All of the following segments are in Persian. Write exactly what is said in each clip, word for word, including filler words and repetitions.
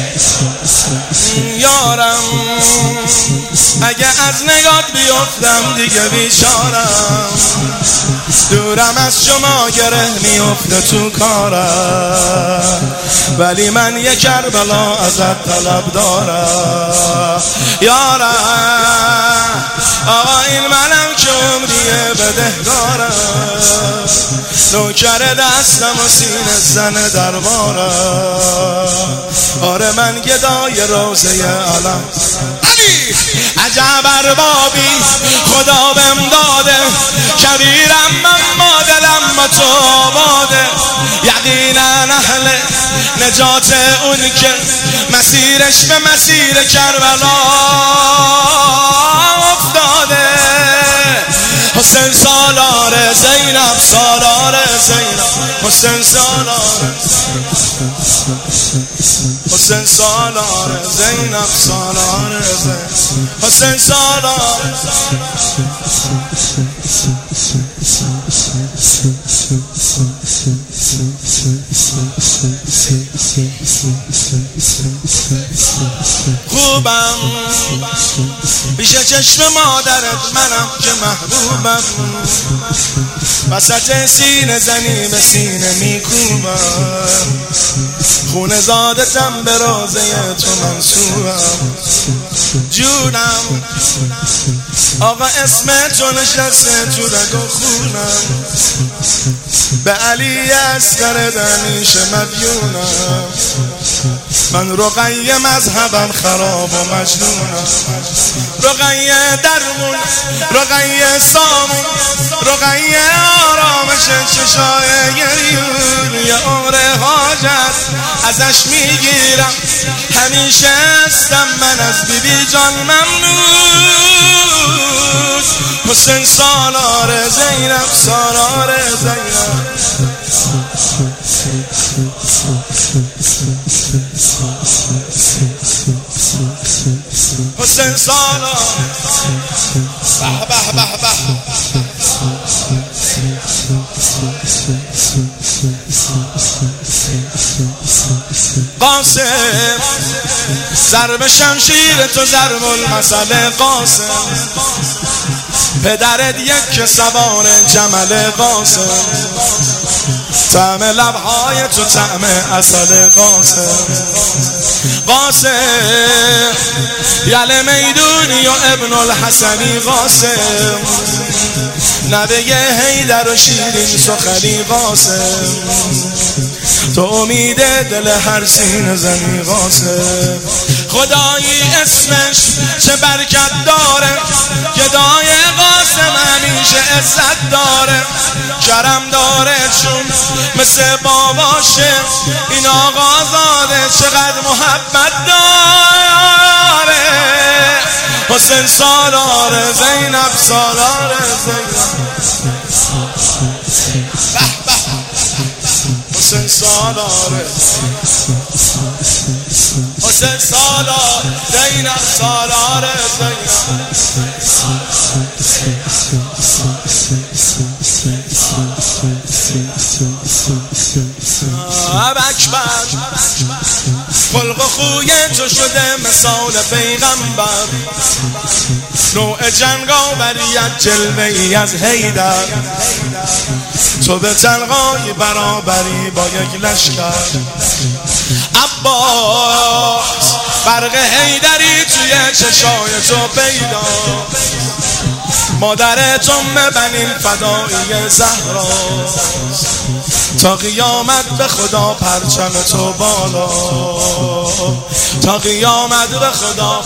یارم اگه از نگات بیفتم دیگه بیچارم، دورم از شما گره میفته تو کارم، ولی من یه کربلا ازت طلب دارم. یارم آقا این منم که عمریه بدهدارم، نوکر دستم و سینه زن دربارم. آره من گدای روزه علم عجب اربابی خدا بهم داده، کبیرم من ما دلم با تو آباده. یقینا اهل نجات اون که مسیرش به مسیر کربلا افتاده. حسین سالار زینب، سالار زینب، حسین سالار حسین سالار زینب، سالار زینب، حسین سالار. خوبم پیش چشم مادرت منم که محبوبم، وسط سینه زنی به سینه میکوبم، خونه زادتم به روزه تو منصوبم. جونم آقا اسم تو نشسته تو رگ و خونم، به علی اصغر دمیشه مدیونم. من رقیه مذهبم خراب و مجنونم، رقیه درمون، رقیه سامون، رقیه آرامش چشای گریون. یه عمر حاجت ازش میگیرم، همیشه هستم من از بی بی جان ممنون. حسین سالار زینب، سالار زینب، حسین سالار. به به به به قاسم، ضرب شمشیر تو ضرب المثل قاسم، پدرت یک سوار جمل قاسم، طعم لبهای تو طعم عسل قاسم. قاسم یل میدونی و ابن الحسنی قاسم، نوه حیدر و شیرین سخنی قاسم، تو امید دل هر سینه زنی قاسم. خدایی اسمش چه برکت داره، گدای قاسم همیشه عزت داره، کرم داره چون مثل باباشه، این آقا زاده چقدر محبت داره. حسین سالار زینب، سالار زینب، حسین سالار، حسین سالار زینب، سالار زینب. اکبر خلق و خوی تو شده مثال پیغمبر، نوع جنگاوریت جلوه ای از حیدر، تو به تنهایی برابری با یک لشکر. عباس برق حیدری توی چشای تو پیدا، مادرت ام بنین فدایی زهرا، تا قیامت به خدا پرچم تو بالا، تا قیامت به خدا.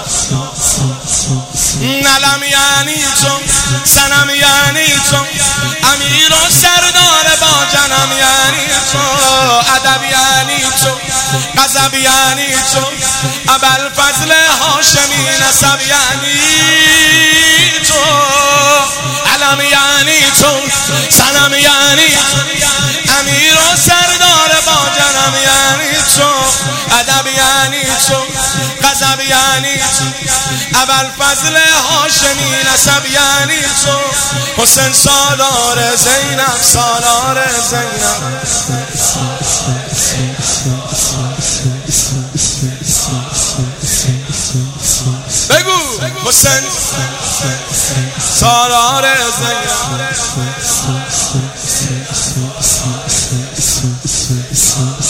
نلم یعنی تو، سنم یعنی تو، امیر و سردار با جنم یعنی تو، ادب یعنی تو، غضب یعنی تو، ابوالفضل هاشمی نسب یعنی تو، علم یعنی تو، سنم یعنی تو، امیر و سردار با جنم یعنی تو، ادب یعنی تو، غضب یعنی تو، ابوالفضل هاشمی نسب یعنی تو. حسین سالار زینب، سالار زینب. بگو حسین سالار زینب